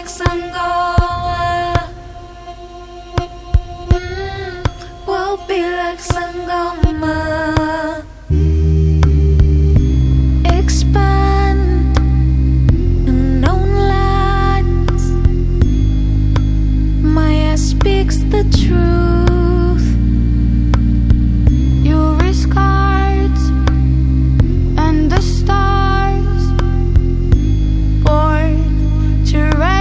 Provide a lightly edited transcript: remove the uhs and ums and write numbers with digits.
like Sangoma. We'll be like Sangoma. Expand unknown lands. Maya speaks the truth.